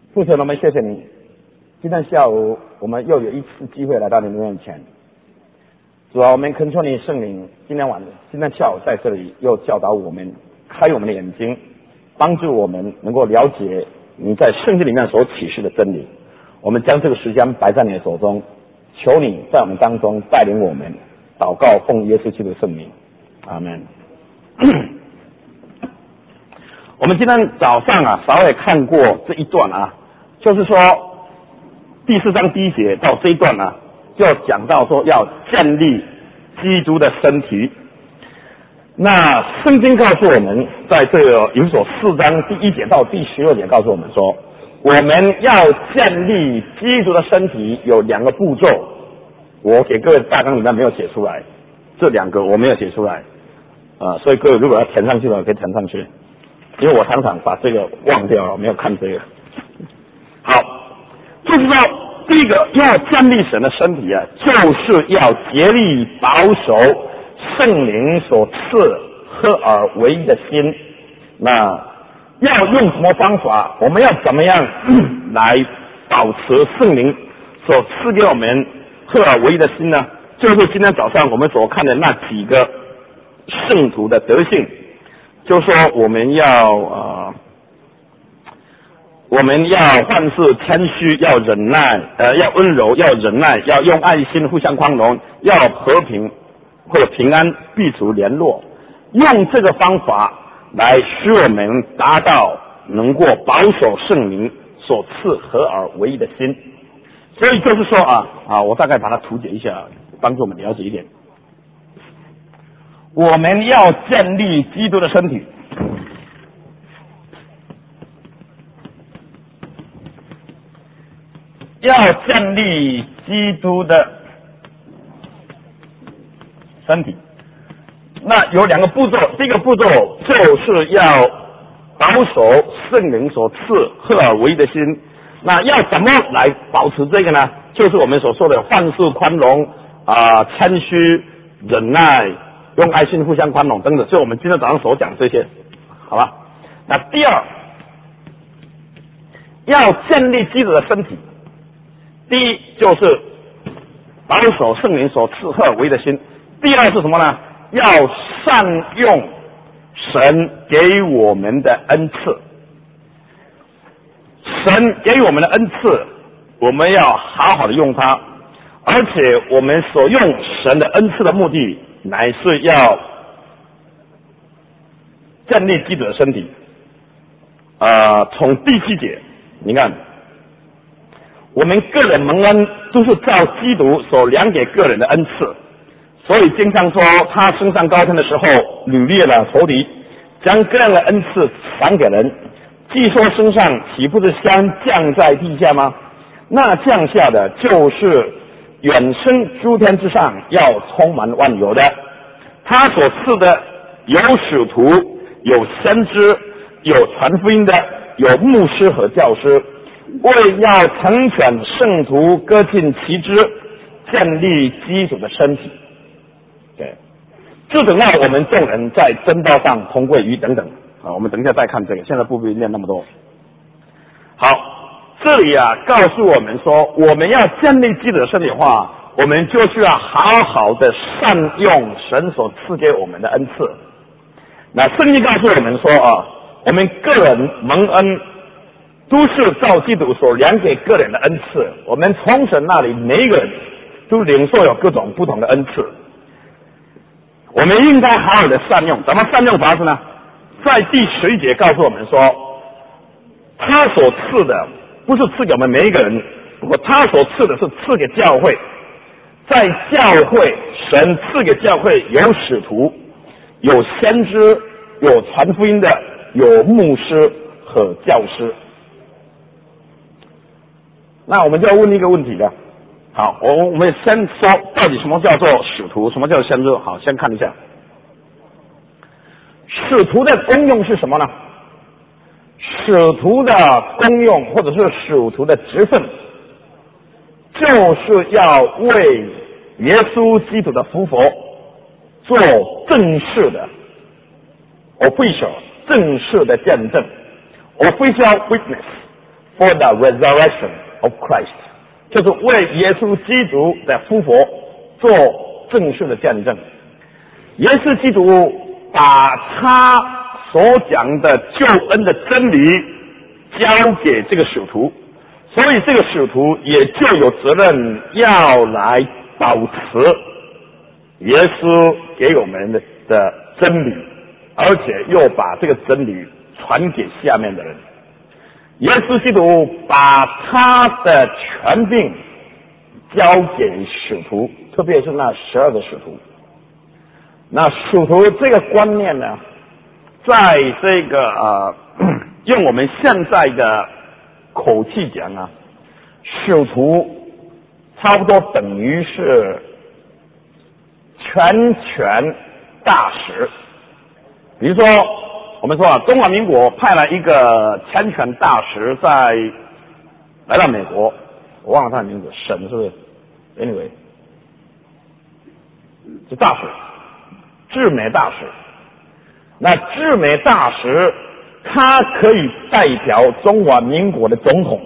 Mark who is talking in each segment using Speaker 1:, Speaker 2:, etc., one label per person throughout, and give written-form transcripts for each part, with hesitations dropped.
Speaker 1: 父神，我们谢谢你，今天下午我们又有一次机会来到你的面前。主啊，我们恳求你圣灵，今天下午在这里又教导我们，开我们的眼睛，帮助我们能够了解你在圣经里面所启示的真理。我们将这个时间摆在你的手中，求你在我们当中带领我们。祷告奉耶稣基督的圣名，阿们。我们今天早上稍微看过这一段就是说第4章第1节到这一段就讲到说要建立基督的身体。那圣经告诉我们，在这个以弗所4章第1节到第16节告诉我们说，我们要建立基督的身体有2个步骤。我给各位大纲里面没有写出来，这2个我没有写出来所以各位如果要填上去的可以填上去，因为我常常把这个忘掉了，没有看这个。好，就是说第一个要建立神的身体就是要竭力保守圣灵所赐合而为一的心。那要用什么方法？我们要怎么样来保持圣灵所赐给我们合而为一的心呢？就是今天早上我们所看的那几个圣徒的德性，就是说我们要凡事谦虚，要忍耐，要温柔，要忍耐，要用爱心互相宽容，要和平或者平安，避除联络，用这个方法来使我们达到能够保守圣灵所赐合而为一的心。所以就是说我大概把它图解一下，帮助我们了解一点。我们要建立基督的身体，要建立基督的身体。那有2个步骤，第一个步骤就是要保守圣灵所赐合而为一的心。那要怎么来保持这个呢？就是我们所说的凡事宽容谦虚、忍耐、用爱心互相宽容等等，就我们今天早上所讲这些，好吧？那第二，要建立基督的身体。第一就是保守圣灵所赐合而为一的心。第二是什么呢？要善用神给我们的恩赐。神给我们的恩赐，我们要好好的用它，而且我们所用神的恩赐的目的乃是要建立基督的身体。从第7节你看，我们个人蒙恩都是照基督所量给个人的恩赐，所以经常说他升上高天的时候掳掠了仇敌，将各样的恩赐赏给人。既说升上，岂不是先降在地下吗？那降下的就是远升诸天之上，要充满万有的。他所赐的有使徒，有先知，有传福音的，有牧师和教师，为要成全圣徒，各尽其职，建立基督的身体。对，就等到我们众人在真道上同归于等等我们等一下再看这个，现在不必念那么多。好，这里告诉我们说，我们要建立基督的身体的话，我们就需要好好的善用神所赐给我们的恩赐。那圣经告诉我们说我们个人蒙恩都是照基督所量给个人的恩赐，我们从神那里每一个人都领受有各种不同的恩赐，我们应该好好的善用。怎么善用法子呢？在第11节告诉我们说，他所赐的不是赐给我们每一个人，不过他所赐的是赐给教会。在教会，神赐给教会有使徒，有先知，有传福音的，有牧师和教师。那我们就要问一个问题了。好，我们先说到底什么叫做使徒，什么叫做先知。好，先看一下使徒的功用是什么呢？使徒的功用或者是使徒的职分，就是要为耶稣基督的复活做正式的 official 正式的见证 official witness for the resurrection of Christ， 就是为耶稣基督的复活做正式的见证。耶稣基督把他所讲的救恩的真理交给这个使徒，所以这个使徒也就有责任要来保持耶稣给我们的真理，而且又把这个真理传给下面的人。耶稣基督把他的权柄交给使徒，特别是那12个使徒。那使徒这个观念呢，在这个用我们现在的口气讲啊，使徒差不多等于是全权大使。比如说我们说啊，中华民国派了一个全权大使来到美国，我忘了他的名字，沈是不是 ？Anyway， 是大使，驻美大使。那驻美大使他可以代表中华民国的总统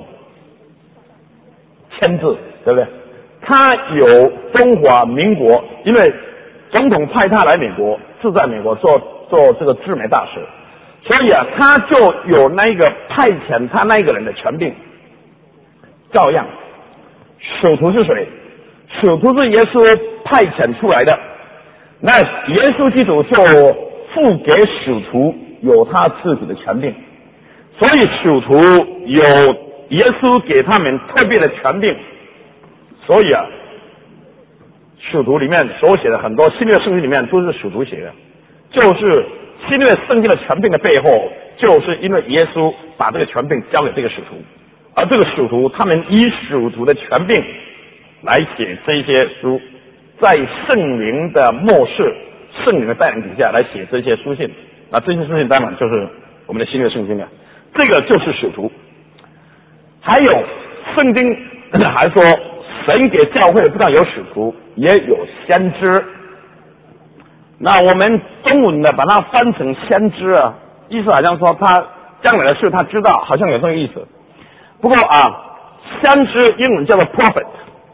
Speaker 1: 签字，对不对？他有中华民国，因为总统派他来美国，是在美国做这个驻美大使，所以啊，他就有那个派遣他那个人的权柄。照样，使徒是谁？使徒是耶稣派遣出来的，那耶稣基督就付给使徒有他自己的权柄，所以使徒有耶稣给他们特别的权柄，所以啊，使徒里面所写的很多新约圣经里面都是使徒写的，就是新约圣经的权柄的背后，就是因为耶稣把这个权柄交给这个使徒，而这个使徒他们以使徒的权柄来写这些书，在圣灵的默示、圣灵的带领底下来写这些书信。那这些书信当然就是我们的新约圣经了，这个就是使徒。还有圣经还说，神给教会不但有使徒，也有先知。那我们中文的把它翻成先知啊，意思好像说他将来的事他知道，好像有这个意思。不过啊，先知英文叫做 prophet，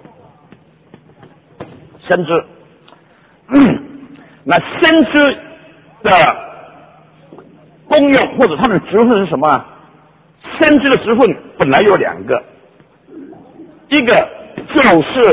Speaker 1: 先知。那先知的功用或者他的职分是什么啊？先知的职分本来有2个，一个就是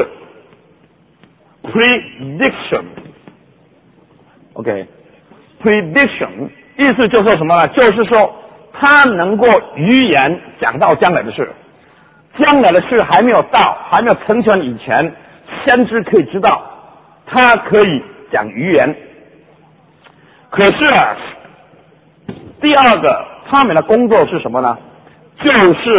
Speaker 1: prediction，OK，prediction 意思就是说什么呢？就是说他能够预言讲到将来的事，将来的事还没有到，还没有成全以前，先知可以知道，他可以讲预言。可是啊，第2个他们的工作是什么呢？就是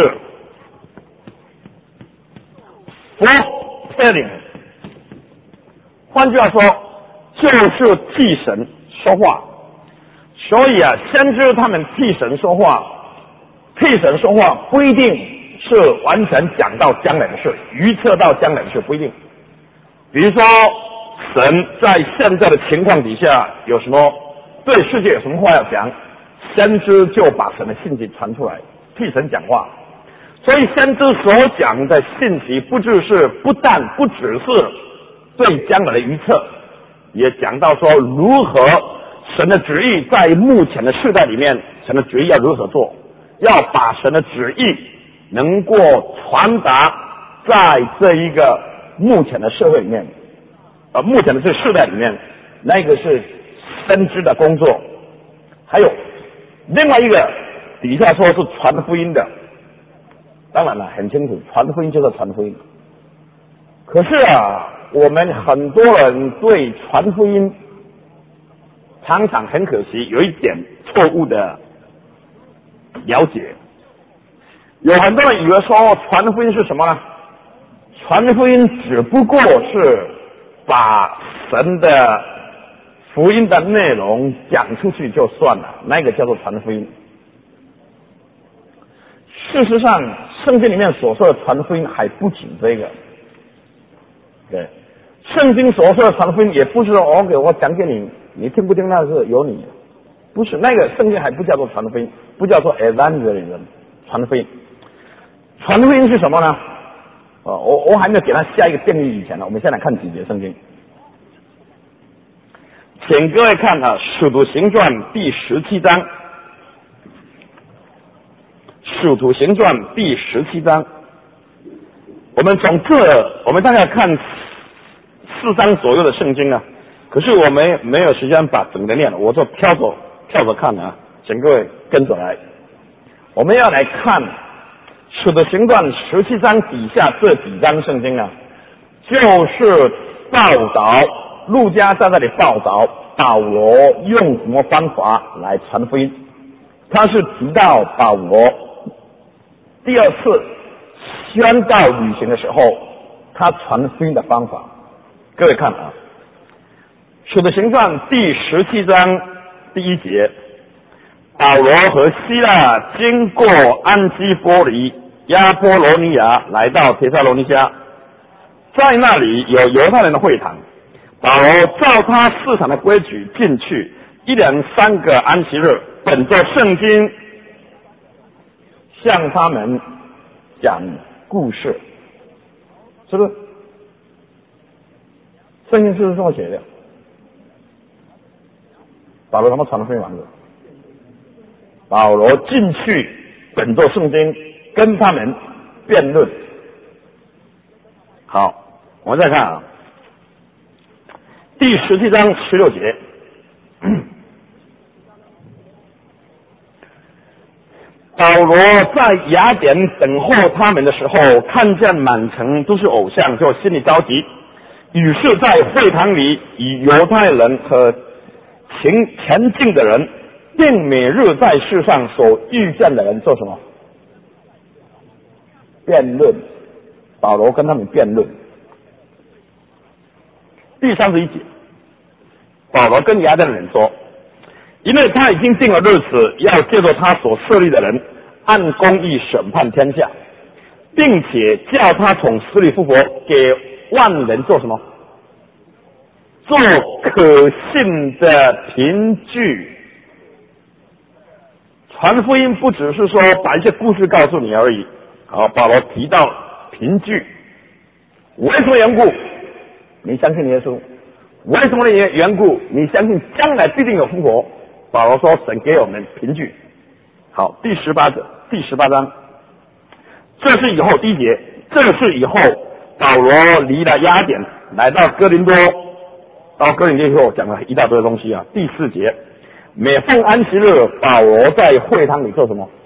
Speaker 1: foretelling， 换句话说，就是替神说话。所以啊，先知他们替神说话，不一定是完全讲到将来的事，预测到将来的事不一定。比如说，神在现在的情况底下有什么对世界有什么话要讲，先知就把神的信息传出来，替神讲话。所以先知所讲的信息不只是对将来的预测，也讲到说如何神的旨意在目前的世代里面，神的旨意要如何做，要把神的旨意能够传达在这一个目前的社会里面，目前的这个世代里面，那个是先知的工作。还有另外一个底下说是传福音的，当然了，很清楚，传福音就是传福音。可是啊，我们很多人对传福音常常很可惜有一点错误的了解。有很多人以为说传福音是什么呢？传福音只不过是把神的福音的内容讲出去就算了，那个叫做传福音。事实上，圣经里面所说的传福音还不止这个。对，圣经所说的传福音也不是说我讲给你，你听不听那是由你，不是，那个圣经还不叫做传福音，不叫做 evangelism 传福音。 传福音是什么呢？我还没有给他下一个定义以前呢，我们先来看几节圣经。请各位看《使徒行传》第17章，《使徒行传》第17章。我们大概看4章左右的圣经啊，可是我们没有时间把整个念了，我就跳着看啊，请各位跟着来。我们要来看《使徒行传》17章底下这几章圣经啊，就是报道路加在这里报道保罗用什么方法来传福音。他是提到保罗第二次宣告旅行的时候，他传福音的方法。各位看啊，《使徒行传》第17章第1节，保罗和希腊经过安基波里、亚波罗尼亚，来到帖撒罗尼迦，在那里有犹太人的会堂。保罗照他市场的规矩进去，1连3个安息日，本着圣经向他们讲故事，是不是？圣经是这么写的。保罗他们传的福音完了，保罗进去本着圣经跟他们辩论。好，我们再看啊，第17章16节。保罗在雅典等候他们的时候，看见满城都是偶像，就心里着急，于是在会堂里与犹太人和前进的人，并每日在世上所遇见的人做什么？辩论。保罗跟他们辩论。第31节，保罗跟雅典人说，因为他已经定了日子，要借着他所设立的人，按公义审判天下，并且叫他从死里复活，给万人做什么？做可信的凭据。传福音不只是说把一些故事告诉你而已。好，保罗提到凭据。为什么缘故？你相信耶稣。为什么的缘故？你相信将来必定有复活。保罗说神给我们凭据。好，第18章，这是以后第1节，这是以后保罗离了雅典，来到哥林多。到哥林多以后讲了一大堆东西啊。第4节，每逢安息日，保罗在会堂里做什么？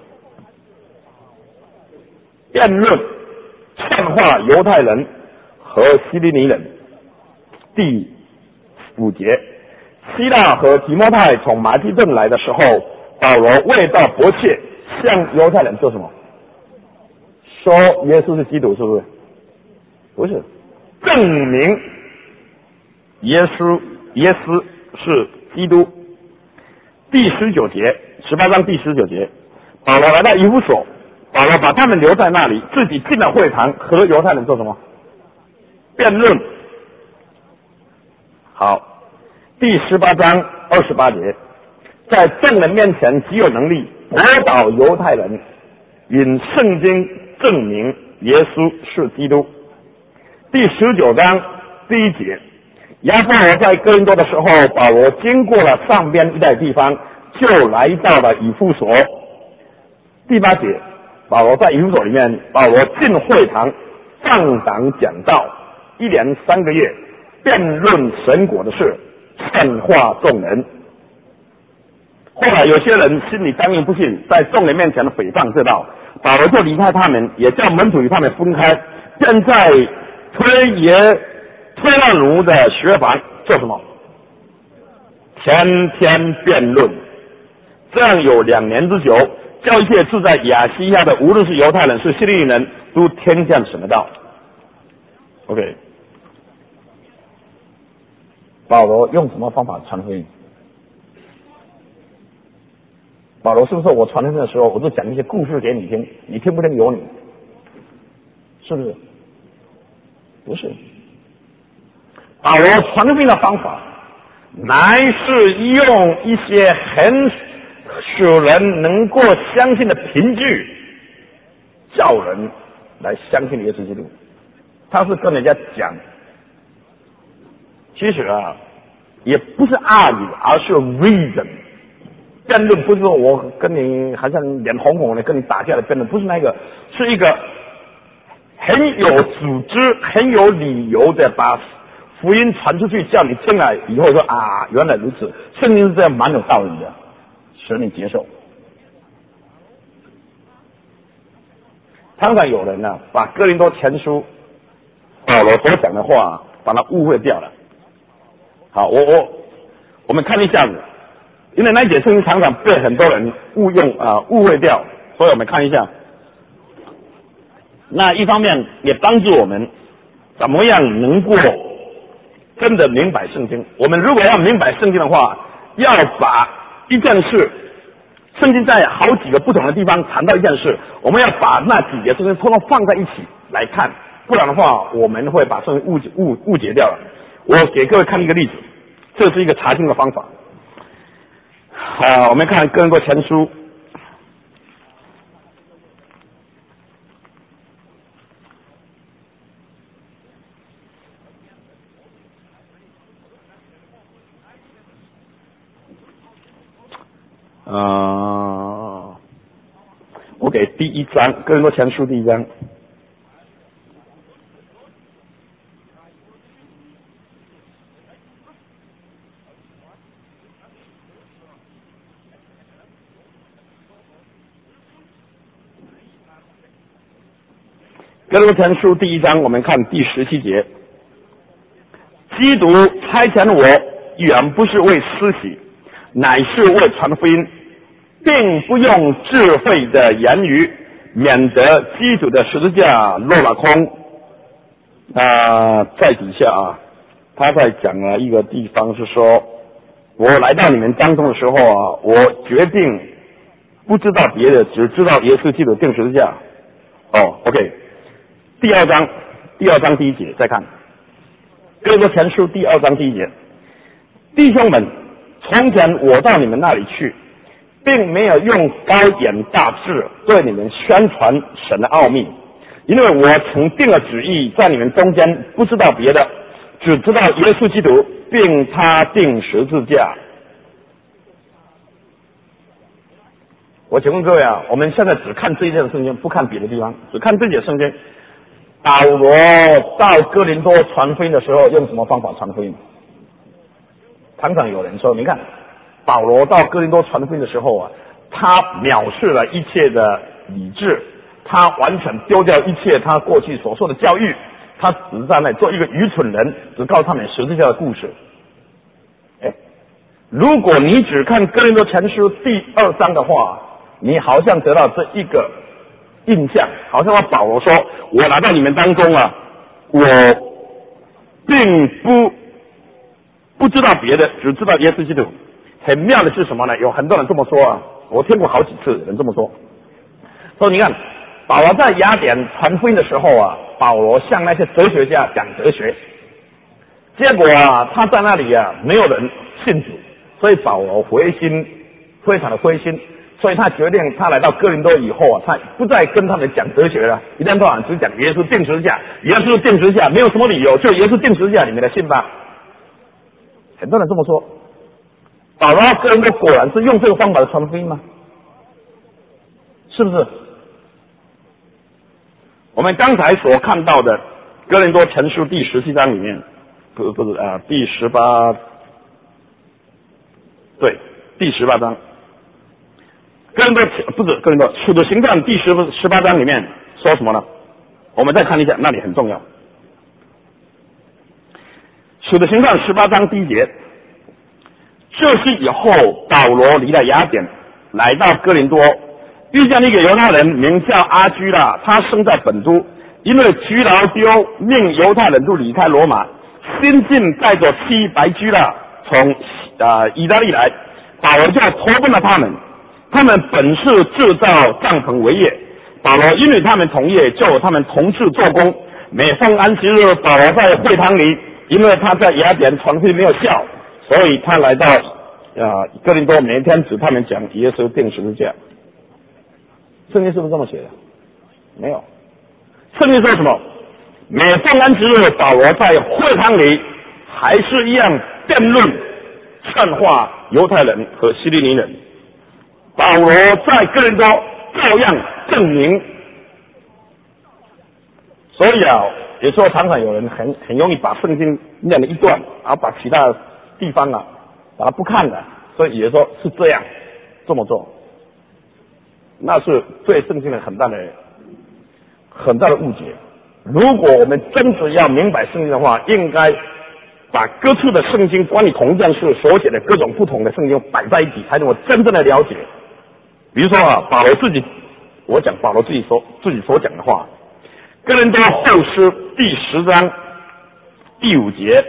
Speaker 1: 辩论，劝化犹太人和希利尼人。第5节，希腊和提摩太从马其顿来的时候，保罗为到迫切向犹太人做什么？说耶稣是基督，是不是？不是，证明耶稣是基督。第19节，18章第19节，保罗来到以弗所，保罗把他们留在那里，自己进了会堂，和犹太人做什么？辩论。好，第18章28节，在众人面前极有能力驳倒犹太人，引圣经证明耶稣是基督。第19章第1节，亚波罗在哥林多的时候，保罗经过了上边一带地方，就来到了以弗所。第8节，保罗在以弗所里面，保罗进会堂上讲讲道，1连3个月，辩论神国的事，劝化众人。后来有些人心里刚硬不信，在众人面前诽谤这道，保罗就离开他们，也叫门徒与他们分开，便在推拉奴的学房做什么？天天辩论，这样有2年之久，叫一切住在亚细亚的，无论是犹太人是希利尼人，都听见神的道。OK， 保罗用什么方法传福音？保罗是不是我传福音的时候，我就讲一些故事给你听，你听不听由你，是不是？不是。保罗传福音的方法，乃是用一些很使人能够相信的凭据， 叫人来相信耶稣基督，他是跟人家讲，其实啊，也不是argue，而是 reason。辩论不是说我跟你好像脸红红的跟你打架的辩论，不是那个，是一个很有组织、很有理由的把福音传出去，叫你听了以后说啊，原来如此，圣经是这样，蛮有道理的，使你接受。常常有人呢、把哥林多前书保罗所讲的话把它误会掉了。好，我们看一下子，因为那一节圣经常常被很多人误会掉，所以我们看一下。那一方面也帮助我们怎么样能够真的明白圣经。我们如果要明白圣经的话，要把一件事，圣经在好几个不同的地方谈到一件事，我们要把那几节圣经通通放在一起来看，不然的话我们会把圣经误解掉了。我给各位看一个例子，这是一个查经的方法。好，我们看哥林多前书我给第一章，哥林多前书第一章。哥林多前书第一章，我们看第17节。基督差遣我，原不是为施洗，乃是为传福音，并不用智慧的言语，免得基督的十字架落了空。在底下啊，他在讲了一个地方是说，我来到你们当中的时候啊，我决定不知道别的，只知道耶稣基督钉十字架。OK。第二章第1节，再看哥林多前书第2章第1节，弟兄们，从前我到你们那里去，并没有用高言大志对你们宣传神的奥秘，因为我曾定了旨意，在你们中间不知道别的，只知道耶稣基督，并他钉十字架。我请问各位啊，我们现在只看这一节圣经，不看别的地方，只看这节圣经。保罗到哥林多传福音的时候，用什么方法传福音？常常有人说，你看保罗到哥林多传福音的时候啊，他藐视了一切的理智，他完全丢掉一切他过去所受的教育，他只是在那做一个愚蠢人，只告诉他们十字架的故事。如果你只看哥林多前书第2章的话，你好像得到这一个印象，好像保罗说，我来到你们当中啊，我并不知道别的，只知道耶稣基督。很妙的是什么呢？有很多人这么说啊，我听过好几次人这么说。说你看保罗在雅典传福音的时候啊，保罗向那些哲学家讲哲学，结果啊他在那里啊没有人信主，所以保罗灰心，非常的灰心。所以他决定，他来到哥林多以后啊，他不再跟他们讲哲学了，一天到晚只讲耶稣钉十字架，耶稣钉十字架，没有什么理由，就耶稣钉十字架，你们来信吧。很多人这么说。保罗哥林多果然是用这个方法的传福音吗？是不是？我们刚才所看到的哥林多前书第17章里面，第18，对，第18章。哥林多使徒行传第18章里面说什么呢？我们再看一下，那里很重要。使徒行传18章第1节，这是以后保罗离了雅典，来到哥林多，遇见一个犹太人名叫阿居拉，他生在本都，因为居劳丢命犹太人都离开罗马，新近带着妻白居拉从意大利来，保罗就投奔了他们。他们本是制造帐篷为业，保罗因为他们同业，就他们同事做工。每逢安息日，保罗在会堂里，因为他在雅典传福音没有效，所以他来到哥林多，每天指他们讲耶稣钉十字架。圣经是不是这么写的？ 没有。圣经说什么？每逢安息日，保罗在会堂里还是一样辩论、劝化犹太人和希利尼人。保罗在哥林多照样证明。所以啊，有时候常常有人很容易把圣经念了一段，然后把其他地方啊把它不看了，所以也说是这么做，那是对圣经的很大的误解。如果我们真的要明白圣经的话，应该把各处的圣经关于同样事所写的各种不同的圣经摆在一起，才能够真正的了解。比如说啊，保罗自己所讲的话，哥林多后书第10章第5节，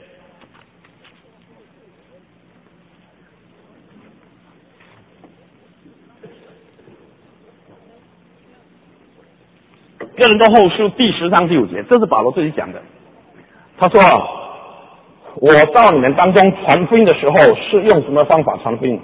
Speaker 1: 哥林多后书第10章第5节，这是保罗自己讲的。他说啊，我到你们当中传福音的时候，是用什么方法传福音？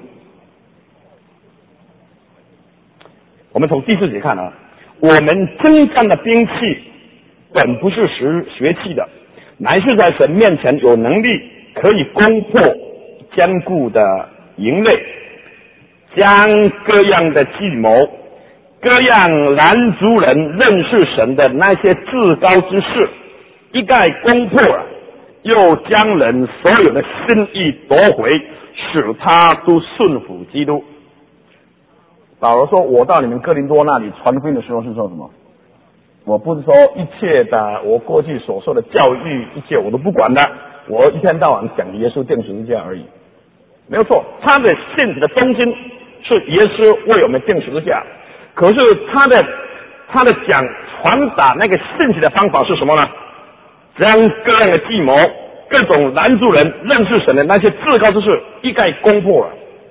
Speaker 1: 我们从第4节看啊，我们征战的兵器本不是学气的，乃是在神面前有能力可以攻破坚固的营垒，将各样的计谋、各样拦阻人认识神的那些至高之事一概攻破了，又将人所有的心意夺回，使他都顺服基督。保罗说，我到你们哥林多那里传福音的时候是说什么？我不是说一切的我过去所受的教育，一切我都不管的，我一天到晚讲耶稣钉十字架而已。没有错，他的信息的中心是耶稣为我们钉十字架，可是他的传达那个信息的方法是什么呢？将各样的计谋、各种拦阻人认识神的那些至高之事一概攻破了。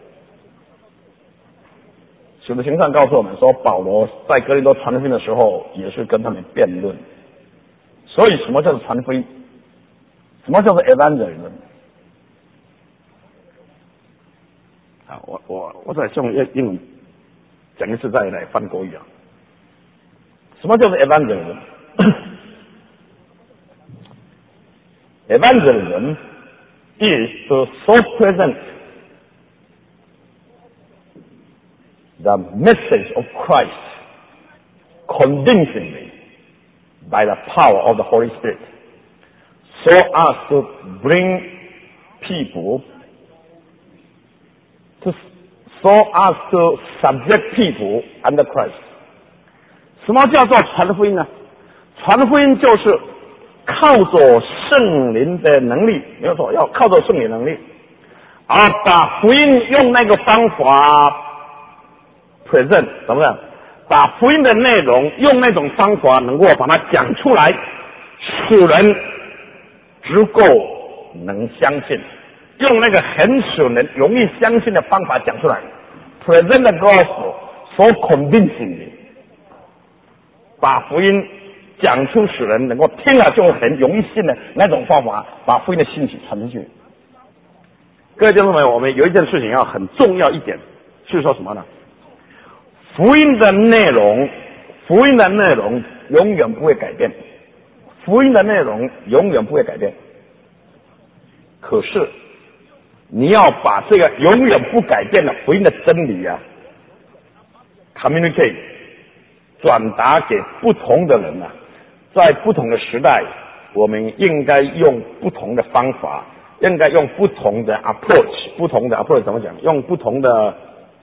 Speaker 1: 使徒行传告诉我们说，保罗在哥林多传福音的时候，也是跟他们辩论。所以，什么叫做传福音？什么叫做 evangelism？ 啊，我再用英文讲一次，再来翻国语啊。什么叫做 evangelism？ Evangelism is to so present the message of Christ convincingly by the power of the Holy Spirit, so as to bring people so as to subject people under Christ. 什么叫做传福音呢？传福音就是靠着圣灵的能力，没有错，要靠着圣灵能力，而把福音用那个方法present， 怎么样？把福音的内容用那种方法能够把它讲出来，使人足够能相信，用那个很使人容易相信的方法讲出来 ，present the gospel so convincingly， 把福音讲出使人能够听了就很容易信的那种方法，把福音的信息传出去。各位弟兄们，我们有一件事情要很重要一点，是说什么呢？福音的内容永远不会改变，福音的内容永远不会改变。可是你要把这个永远不改变的福音的真理啊 communicate 转达给不同的人啊，在不同的时代，我们应该用不同的方法，应该用不同的 approach， 不同的 approach 怎么讲？用不同的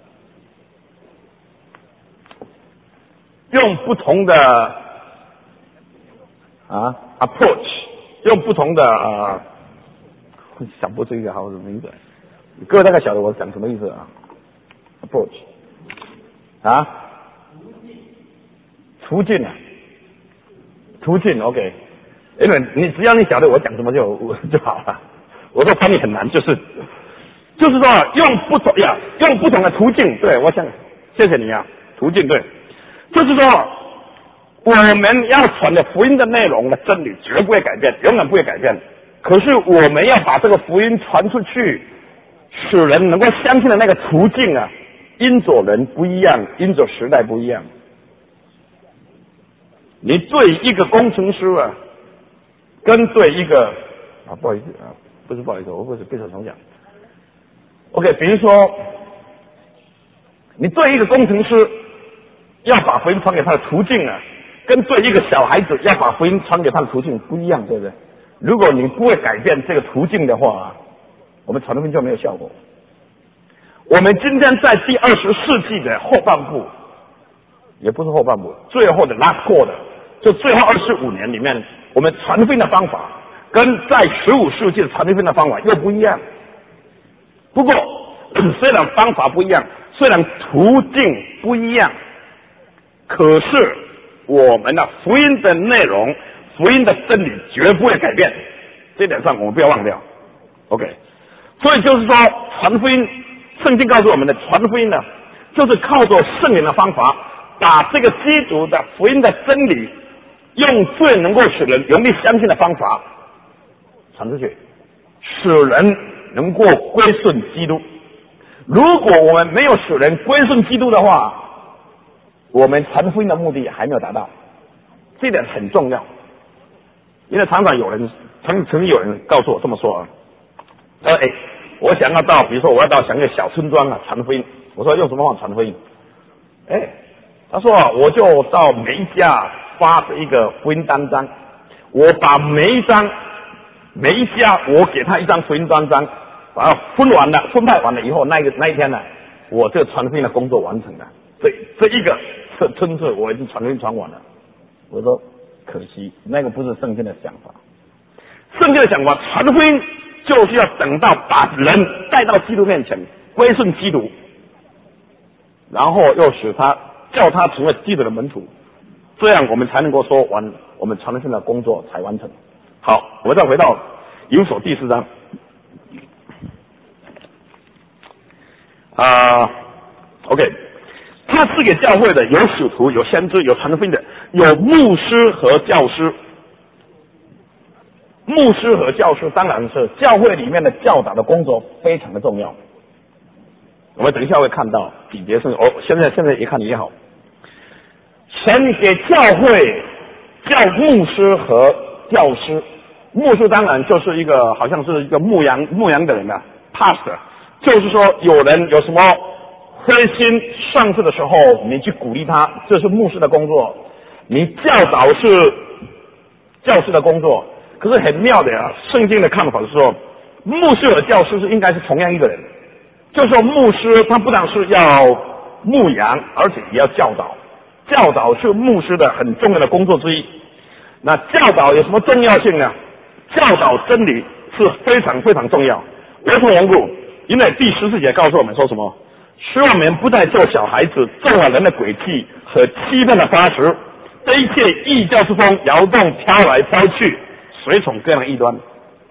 Speaker 1: approach， 用不同的想不出一个好的名字。各位大概晓得我讲什么意思啊 ？approach 途径，OK， 因为只要你晓得我讲什么就好了。我说翻译很难，就是说用不同的途径，对，我想谢谢你啊，途径对。就是说，我们要传的福音的内容的真理绝不会改变，永远不会改变。可是我们要把这个福音传出去，使人能够相信的那个途径啊，因着人不一样，因着时代不一样。 你对一个工程师啊，跟对一个不好意思啊，不是不好意思，我不是背手重讲。OK， 比如说，你对一个工程师要把福音传给他的途径啊，跟对一个小孩子要把福音传给他的途径不一样，对不对？如果你不会改变这个途径的话，我们传福音就没有效果。我们今天在第20世纪的后半部，也不是后半部，最后的 last quarter， 就最后25年里面，我们传福音的方法跟在15世纪的传福音的方法又不一样。不过，虽然方法不一样，虽然途径不一样，可是我们的福音的内容、福音的真理绝不会改变，这点上我们不要忘掉。OK， 所以就是说，传福音，圣经告诉我们的传福音呢，就是靠着圣灵的方法，把这个基督的福音的真理，用最能够使人容易相信的方法传出去，使人能够归顺基督。如果我们没有使人归顺基督的话，我们传福音的目的还没有达到，这点很重要。因为常常有人曾经有人告诉我这么说啊，他说我想要到，比如说我要到想一个小村庄啊传福音，我说用什么方法传福音？他说我就到每一家发一个福音单张，我把每一家我给他一张福音单张，把它分派完了以后，那一天呢，我这个传福音的工作完成了。这一个村子我已经传福音传完了。我说可惜，那个不是圣经的想法。圣经的想法，传福音就是要等到把人带到基督面前，归顺基督，然后又叫他成为基督的门徒，这样我们才能够说完我们传福音的工作才完成。好，我再回到以弗所第4章。OK， 他赐给教会的有使徒、有先知、有传福音的，有牧师和教师。牧师和教师当然是教会里面的教导的工作非常的重要。我们等一下会看到几节圣经，现在一看也好。神给教会叫牧师和教师，牧师当然就是一个好像是一个牧羊的人啊 ，pastor， 就是说有人有什么灰心丧志的时候，你去鼓励他，这是牧师的工作。你教导是教师的工作。可是很妙的啊，圣经的看法是说，牧师和教师应该是同样一个人。就是说，牧师他不但是要牧羊，而且也要教导。教导是牧师的很重要的工作之一。那教导有什么重要性呢？教导真理是非常非常重要。为什么缘故？因为第14节告诉我们说什么？使我们不再做小孩子，中了人的诡计和欺骗的发誓，这一切异教之风摇动飘来飘去，随从各样的异端。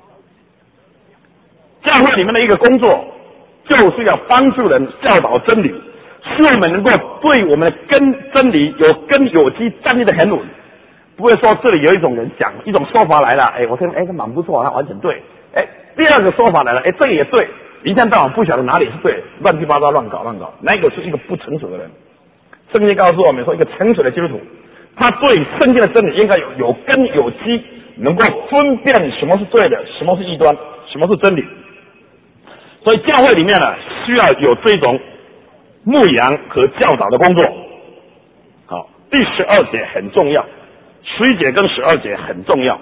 Speaker 1: 教会里面的一个工作，就是要帮助人教导真理，使我们能够对我们的真理有根有基站立的很稳，不会说这里有一种人讲一种说法来了，我听这蛮不错，他完全对，第二个说法来了，这个也对，一天到晚不晓得哪里是对，乱七八糟乱搞，那个是一个不成熟的人。圣经告诉我们说，一个成熟的基督徒，他对圣经的真理应该有根有基，能够分辨什么是对的，什么是异端，什么是真理。所以教会里面呢，需要有这种牧羊和教导的工作。好，第12节很重要，11节跟12节很重要。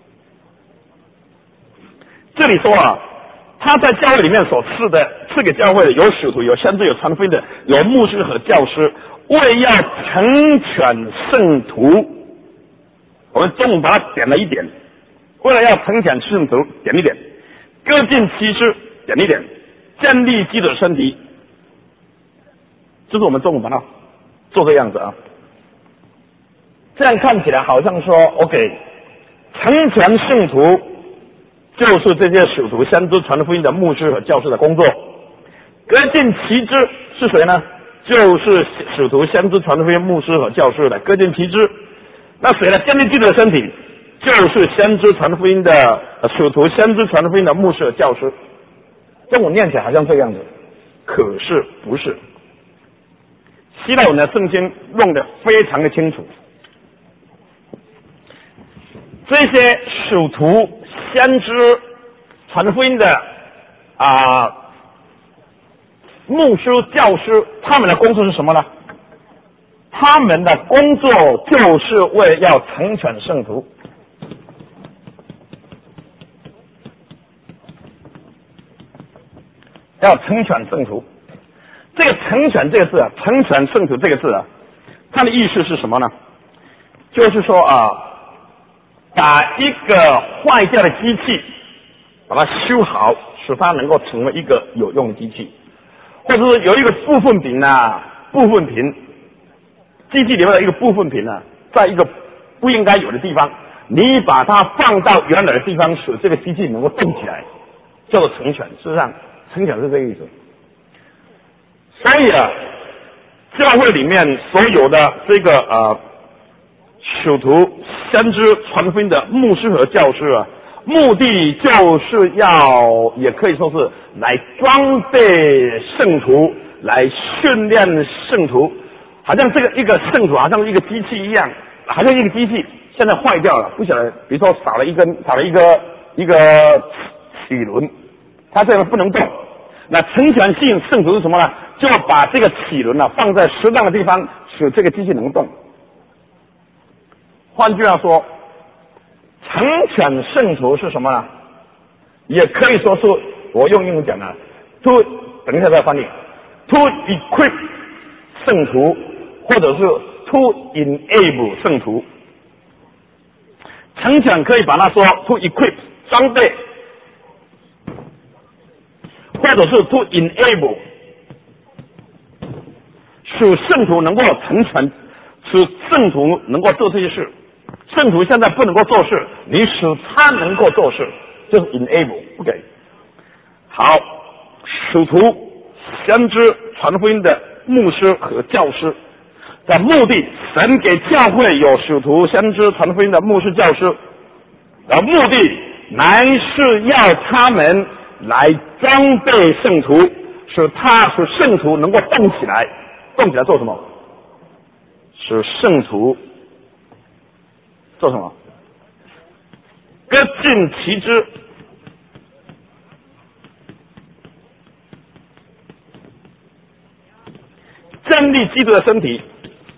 Speaker 1: 这里说啊，他在教会里面所赐给教会的有使徒、有先知、有传福音的、有牧师和教师，为要成全圣徒。我们中午把它点了一点，为了要成全圣徒，点一点，各尽其职，点一点，建立基督的身体。这是我们中午把它做这样子啊。这样看起来好像说 OK， 成全圣徒就是这些使徒、先知、传福音的牧师和教师的工作。各尽其职是谁呢？就是使徒、先知、传福音、牧师和教师的各尽其职。那谁呢？建立基督的身体，就是先知、传福音的使徒、先知、传福音的牧师和教师。这我念起来好像这样子，可是不是。希腊文的圣经弄得非常的清楚。 这些使徒、先知、传福音的牧师、教师，他们的工作是什么呢？他们的工作就是为了要成全圣徒。要成全圣徒。这个成全这个字啊，成全圣徒这个字啊，它的意思是什么呢？就是说把一个坏掉的机器把它修好，使它能够成为一个有用的机器，或者是有一个部分品机器里面的一个部分品在一个不应该有的地方，你把它放到原来的地方，使这个机器能够动起来，叫做成全。事实上成全是这个意思。所以教会里面所有的这个使徒、先知、传福音的牧师和教师目的就是要，也可以说是来装备圣徒，来训练圣徒。好像这个一个圣徒好像一个机器一样，好像一个机器现在坏掉了，不晓得，比如说少了一个齿轮，它这个不能动。那成全性圣徒是什么呢？就要把这个齿轮放在适当的地方，使这个机器能动。换句话说，成全圣徒是什么呢？也可以说是我用英文讲to 等一下再翻译 to equip 圣徒，或者是 to enable 圣徒。成全可以把它说 to equip 装备，或者是 to enable 使圣徒能够成全，使圣徒能够做这些事。圣徒现在不能够做事，你使他能够做事，就是 enable。 OK， 好，使徒、先知、传福音的牧师和教师的目的，神给教会有使徒、先知、传福音的牧师、教师的目的，乃是要他们来装备圣徒，使圣徒能够动起来。动起来做什么？使圣徒做什么？各尽其职，建立基督的身体。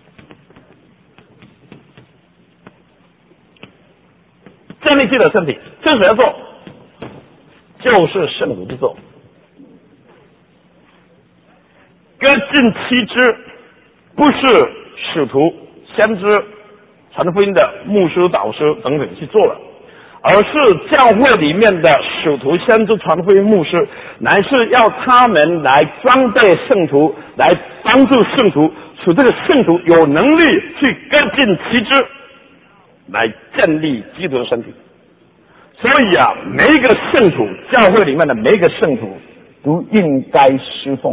Speaker 1: 建立基督的身体，这是谁要做？就是圣徒之做。各尽其职，不是使徒、先知、传福音的牧师、导师等等去做了，而是教会里面的使徒、先知、传福音、牧师，乃是要他们来装备圣徒，来帮助圣徒，使这个圣徒有能力去各尽其职，来建立基督的身体。所以每一个圣徒，教会里面的每一个圣徒都应该侍奉。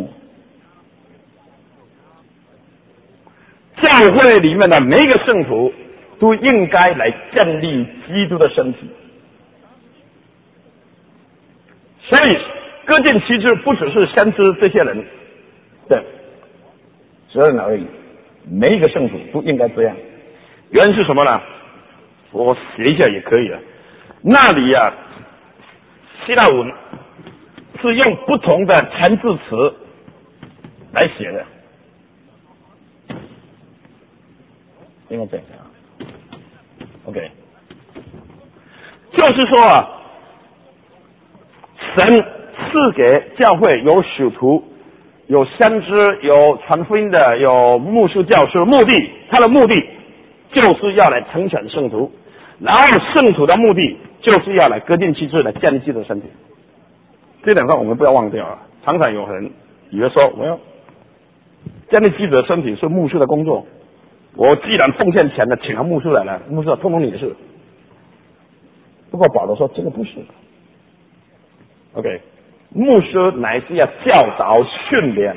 Speaker 1: 教会里面的每一个圣徒都应该来建立基督的身体。所以各尽其职不只是先知这些人的责任而已，每一个圣徒都应该这样。原因是什么呢？我写一下也可以了。那里希腊文是用不同的前置词来写的，应该这样OK， 就是说神赐给教会有使徒、有先知、有传福音的、有牧师、教师，他的目的就是要来成全圣徒，然后圣徒的目的就是要来各尽其职，来建立基督的身体。这两个我们不要忘掉了。常常有人以为说，我要建立基督的身体是牧师的工作，我既然奉献钱了，请了牧师来了，牧师通通你的事。不过保罗说这个不是。OK， 牧师乃是要教导、训练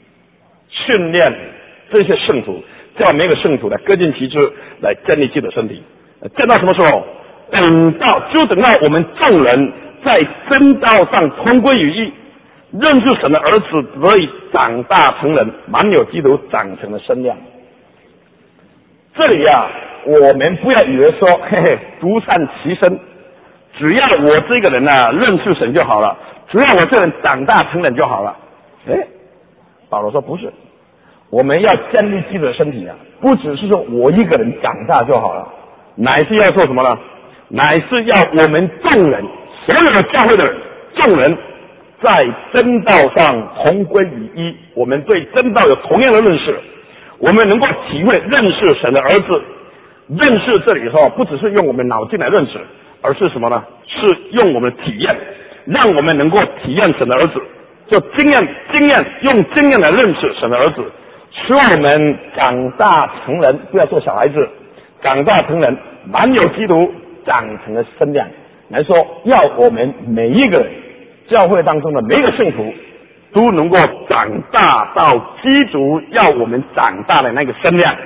Speaker 1: 这些圣徒，叫每个圣徒来各尽其职，来建立基督的身体。建到什么时候？等到我们众人在真道上同归于一，认识神的儿子，得以长大成人，满有基督长成的身量。这里我们不要以为说，嘿嘿，独善其身，只要我这个人呢认识神就好了，只要我这个人长大成人就好了。保罗说不是，我们要建立基督的身体啊，不只是说我一个人长大就好了，乃是要做什么呢？乃是要我们众人，所有的教会的众人，在真道上同归于一，我们对真道有同样的认识，我们能够体会认识神的儿子。认识这里说不只是用我们脑筋来认识，而是什么呢？是用我们的体验，让我们能够体验神的儿子，就经验用经验来认识神的儿子，使我们长大成人，不要做小孩子，长大成人，满有基督长成的身量，来说要我们每一个教会当中的每一个圣徒都能够长大到基督要我们长大的那个身量，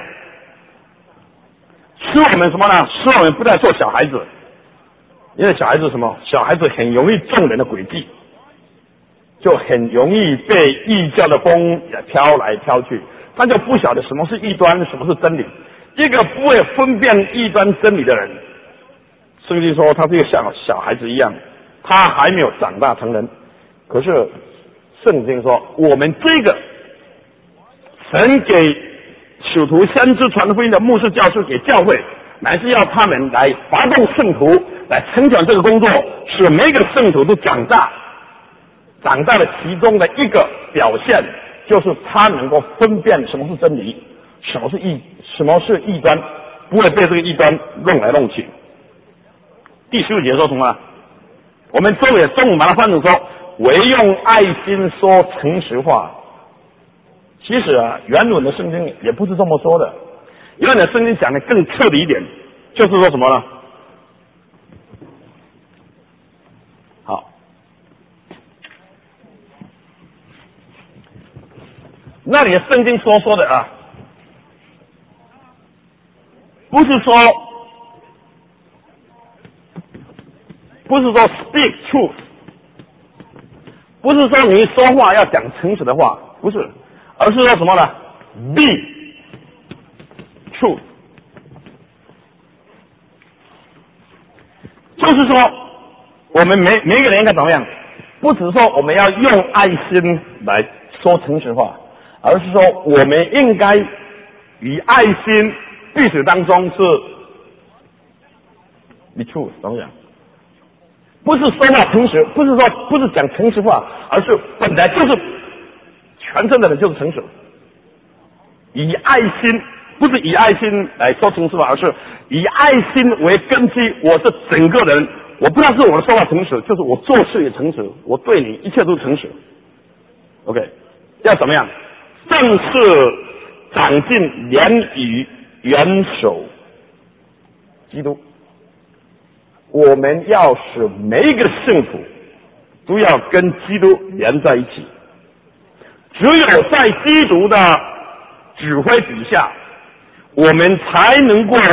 Speaker 1: 使我们什么呢？使我们不再做小孩子，因为小孩子什么？小孩子很容易中人的诡计，就很容易被异教的风也飘来飘去，他就不晓得什么是异端，什么是真理。一个不会分辨异端真理的人，圣经说他就像小孩子一样，他还没有长大成人。可是圣经说，我们这个神给使徒先知传福音的牧师教师给教会，乃是要他们来发动圣徒来成全这个工作，使每个圣徒都长大。长大的其中的一个表现，就是他能够分辨什么是真理，什么是异端，不会被这个异端弄来弄去。第15节说什么？我们中文把它翻成说，唯用爱心说诚实话。其实啊，原文的圣经也不是这么说的，原文的圣经讲的更彻底一点，就是说什么呢？好，那里的圣经说的啊，不是说 speak truth， 不是说你说话要讲诚实的话，不是，而是说什么呢？ be truth， 就是说我们每一个人应该怎么样？不只说我们要用爱心来说诚实话，而是说我们应该与爱心彼此当中是 be truth， 怎么讲？不是说话诚实，不是讲诚实话，而是本来就是全身的人就是诚实。以爱心，不是以爱心来说诚实话，而是以爱心为根基。我是整个人，我不但是我的说话诚实，就是我做事也诚实，我对你一切都诚实。OK， 要怎么样？正是长进连与元首基督。我们要使每一个圣徒都要跟基督连在一起，只有在基督的指挥底下，我们才能够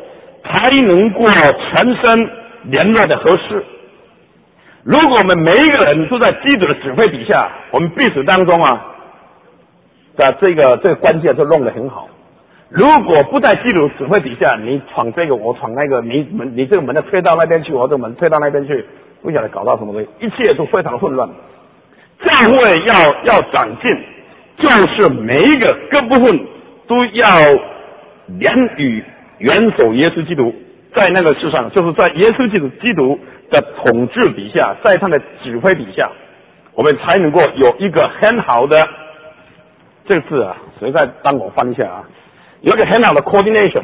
Speaker 1: 全身联络的合适。如果我们每一个人都在基督的指挥底下，我们彼此当中的这个关键就弄得很好。如果不在基督指挥底下，你闯这个我闯那个，你这个门的推到那边去，我这个门推到那边去，不晓得搞到什么东西，一切都非常混乱。教会要长进，就是每一个各部分都要连与元首耶稣基督，在那个世上，就是在耶稣基督的统治底下，在他的指挥底下，我们才能够有一个很好的，这个字谁在帮我翻一下啊？有一个很好的 coordination，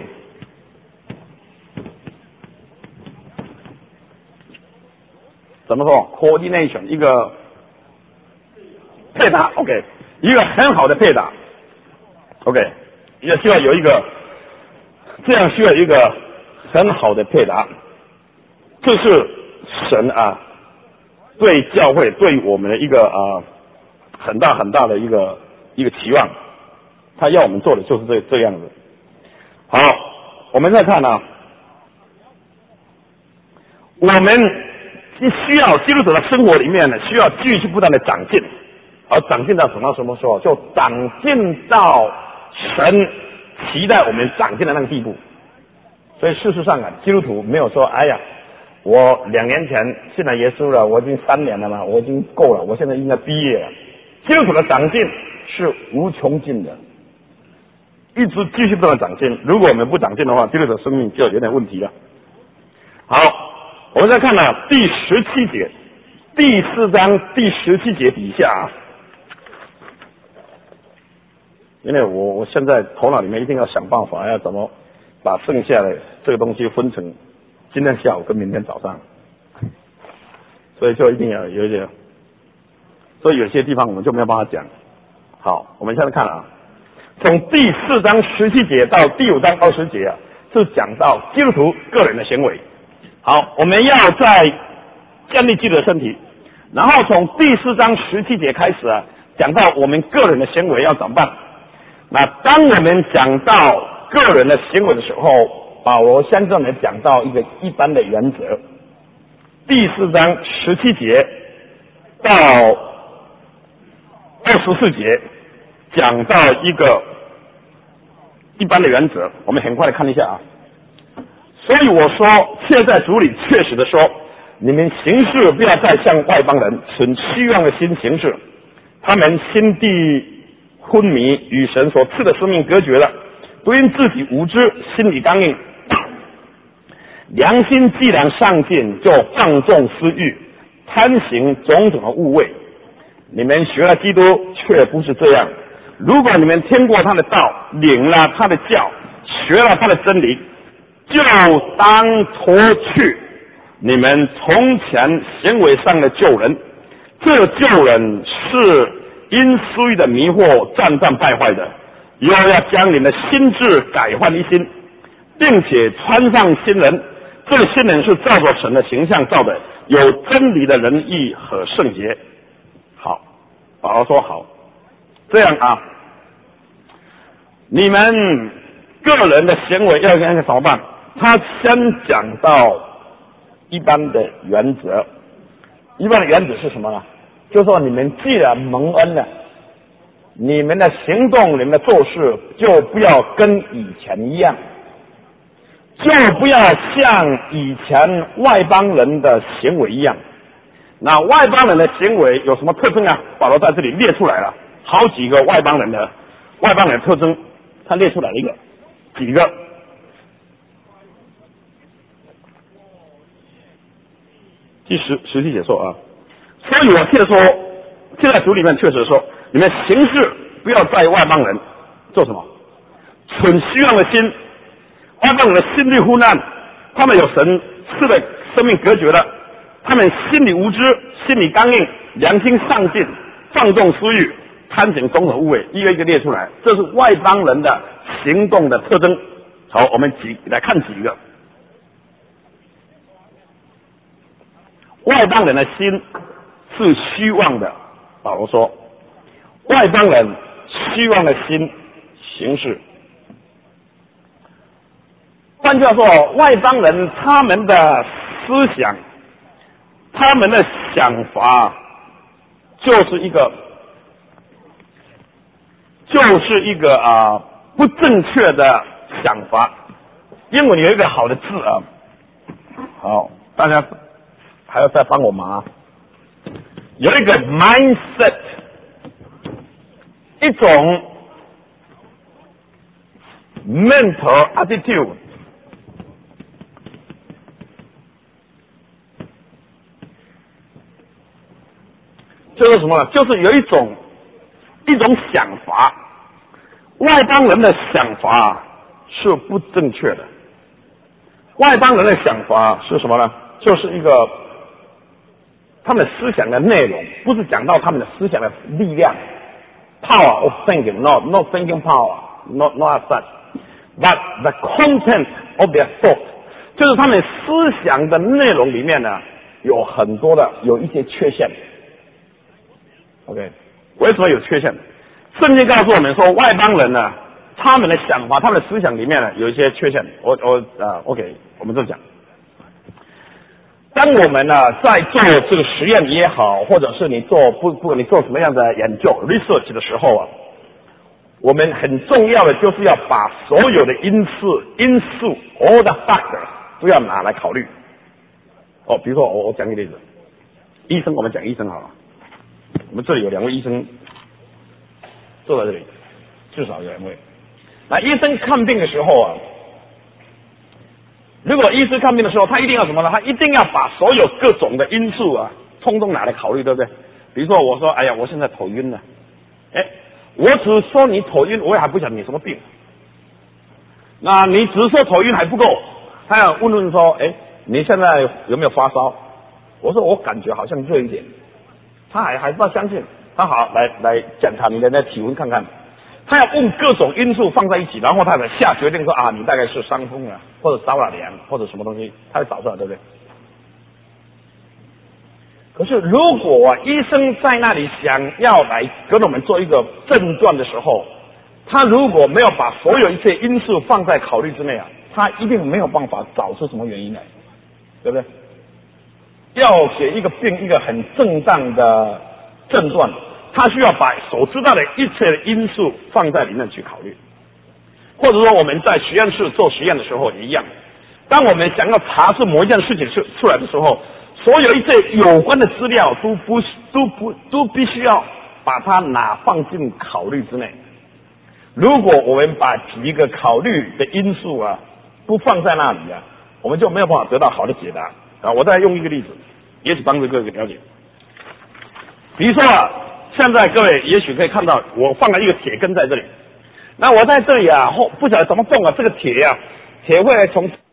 Speaker 1: 怎么说 coordination？ 一个配搭 ，OK， 一个很好的配搭 ，OK， 也需要有一个，这样需要一个很好的配搭，这是神对教会对我们的一个很大的一个期望。他要我们做的就是这样子。好，我们再看我们需要基督徒的生活里面呢，需要继续不断的长进，而长进到什么时候？就长进到神期待我们长进的那个地步。 所以事实上啊，基督徒没有说，哎呀，我2年前信了耶稣了，我已经3年了嘛，我已经够了，我现在应该毕业了。基督徒的长进是无穷尽的，一直继续不断长进。如果我们不长进的话，基督徒的生命就有点问题了。好，我们再看第17节，第4章第17节底下因为我现在头脑里面一定要想办法，要怎么把剩下的这个东西分成今天下午跟明天早上，所以就一定要有一点，所以有些地方我们就没有办法讲。好，我们现在看从第4章17节到第5章20节是讲到基督徒个人的行为。好，我们要在建立基督的身体，然后从第4章17节开始讲到我们个人的行为要怎么办。那当我们讲到个人的行为的时候，保罗先生呢讲到一个一般的原则。第4章17节到24节讲到一个一般的原则，我们很快的看一下所以我说，却在主里确实的说，你们行事不要再像外邦人，存虚妄的心行事。他们心地昏迷，与神所赐的生命隔绝了，都因自己无知，心里刚硬。良心既然上进，就放纵私欲，贪行种种的污秽。你们学了基督，却不是这样。如果你们听过他的道，领了他的教，学了他的真理，就当脱去你们从前行为上的旧人。这个旧人是因私欲的迷惑战战败坏的，又要将你们的心智改换一新，并且穿上新人。这个新人是照着神的形象造的，有真理的仁义和圣洁。好，保罗说好，这样你们个人的行为要怎么办？他先讲到一般的原则。一般的原则是什么呢？就是说你们既然蒙恩了，你们的行动，你们的做事就不要跟以前一样，就不要像以前外邦人的行为一样。那外邦人的行为有什么特征保罗在这里列出来了好几个外邦人的特征，他列出来了几个。第17节说所以我却说，现在主里面确实说，你们行事不要在外邦人做什么？存虚妄的心。外邦人的心地昏暗，他们有神赐的生命隔绝了，他们心里无知，心里刚硬，良心上进，放纵私欲，贪行种种污秽，一个一个列出来，这是外邦人的行动的特征。好，我们来看几个。外邦人的心是虚妄的，保罗说，外邦人虚妄的心行事。换句话说，外邦人他们的思想，他们的想法就是一个不正确的想法。英文有一个好的字好，大家还要再帮我忙有一个 mindset， 一种 mental attitude， 就是什么呢？就是有一种想法，外邦人的想法是不正确的。外邦人的想法是什么呢？就是一个他们的思想的内容，不是讲到他们的思想的力量 ，power of thinking， not thinking power， not as such，but the content of their thought， 就是他们思想的内容里面呢，有一些缺陷。OK， 为什么有缺陷？圣经告诉我们说，外邦人呢，他们的想法、他们的思想里面呢，有一些缺陷。OK， 我们这么讲。当我们呢在做这个实验也好，或者是你做什么样的研究 research 的时候我们很重要的就是要把所有的因素 all the factors 都要拿来考虑。比如说我讲个例子，医生，我们讲医生好了，我们这里有2位医生坐在这里，至少有2位。那医生看病的时候啊，如果医师看病的时候，他一定要什么呢？他一定要把所有各种的因素啊，通通拿来考虑，对不对？比如说我说，哎呀，我现在头晕了，我只说你头晕，我也还不讲你什么病。那你只说头晕还不够，他要问说，你现在有没有发烧？我说我感觉好像热一点，他还不相信。他好来检查你的那体温看看，他要问各种因素放在一起，然后他才下决定说啊，你大概是伤风啊，或者着了凉，或者什么东西，他会找出来，对不对？可是如果医生在那里想要来跟我们做一个诊断的时候，他如果没有把所有一切因素放在考虑之内啊，他一定没有办法找出什么原因来，对不对？要给一个病一个很正当的诊断，他需要把所知道的一切的因素放在里面去考虑。或者说我们在实验室做实验的时候也一样，当我们想要查出某一件事情出来的时候，所有一切有关的资料都必须要把它放进考虑之内。如果我们把几个考虑的因素啊不放在那里啊，我们就没有办法得到好的解答啊。我再用一个例子，也许帮助各位了解。比如说现在各位也许可以看到，我放了一个铁根在这里，那我在这里啊，不晓得怎么动啊，这个铁会从